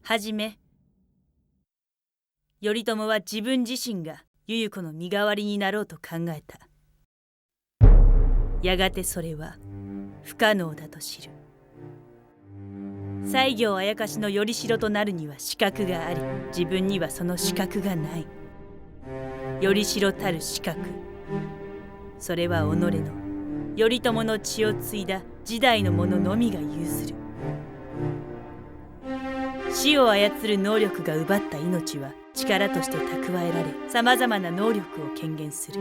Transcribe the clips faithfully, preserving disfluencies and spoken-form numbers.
はじめ、頼朝は自分自身が百合子の身代わりになろうと考えた。やがてそれは不可能だと知る。西行あやかしのよりしろとなるには資格があり、自分にはその資格がない。よりしろたる資格、それは己の頼朝の血を継いだ時代の者のみが有する。死を操る能力が奪った命は力として蓄えられ、さまざまな能力を権限する。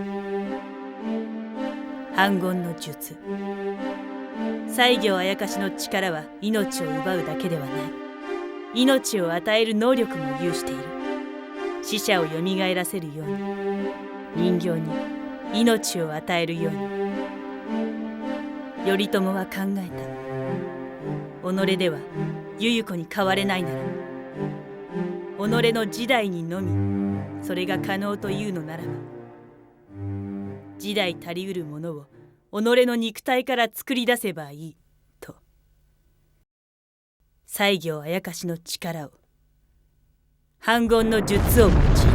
反言の術、西行あやかしの力は命を奪うだけではない。命を与える能力も有している。死者をよみがえらせるように、人形に命を与えるように。頼朝は考えた。己では百合子に代われないなら、己の時代にのみそれが可能というのならば、時代足りうるものを己の肉体から作り出せばいいと、西行あやかしの力を、反言の術を用いた。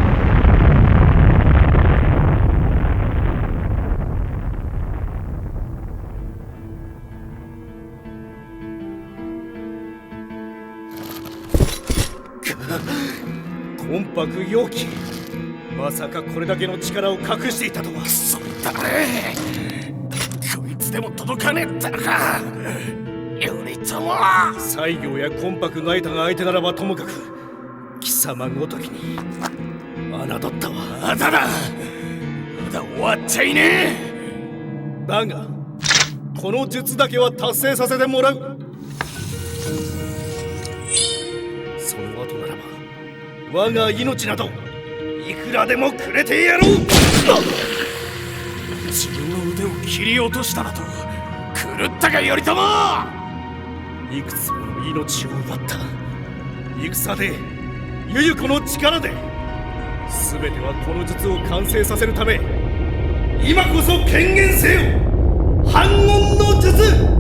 魂魄妖気、まさかこれだけの力を隠していたとは。 くそだね、こいつでも届かねえったのか。頼朝、 西行や魂魄が得たが相手ならばともかく、貴様ごときに侮ったわ。 まだだ、まだ終わっちゃいねえ。だがこの術だけは達成させてもらう。その後ならば我が命などいくらでもくれてやろう。 自分の腕を切り落としたなと狂ったか頼朝。 いくつもの命を奪った戦で、百合子の力で、全てはこの術を完成させるため、今こそ権限せよ、反言の術。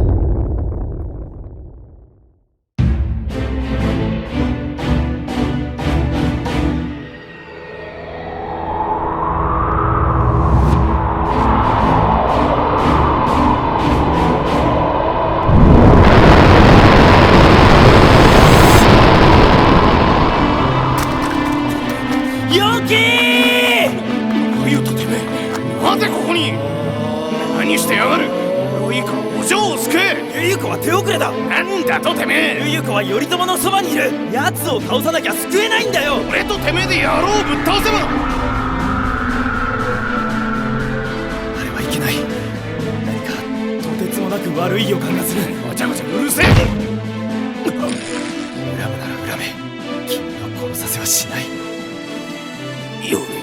なぜここに。何してやがる。よいかお嬢を救え。 百合子は手遅れだ。 なんだとてめえ。 百合子は頼朝のそばにいる。奴を倒さなきゃ救えないんだよ。 俺とてめえで野郎をぶっ倒せば。 あれはいけない。何かとてつもなく悪い予感がする。 ごちゃごちゃうるせえ。 恨むなら恨め、君を殺させはしない。 頼朝。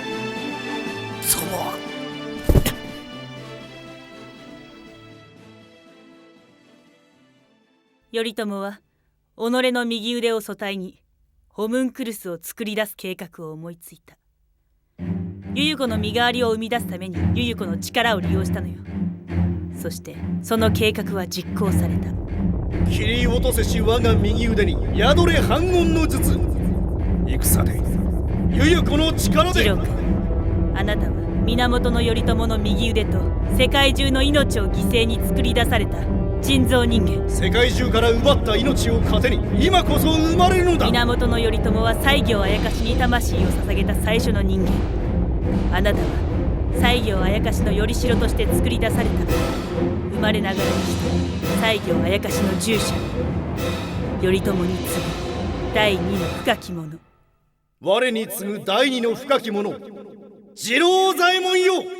頼朝は己の右腕を素体にホムンクルスを作り出す計画を思いついた。百合子の身代わりを生み出すために百合子の力を利用したのよ。そしてその計画は実行された。 切り落とせし我が右腕に宿れ反言の術。戦で百合子の力で。 次郎君、あなたは源頼朝の右腕と世界中の命を犠牲に作り出された人造人間。 世界中から奪った命を糧に今こそ生まれるのだ。 源頼朝は西行あやかしに魂を捧げた最初の人間。あなたは西行あやかしのよりしろとして作り出された。生まれながらにして西行あやかしの従者、頼朝に次ぐ第二の深き者。 我に次ぐ第二の深き者、次郎左衛門よ。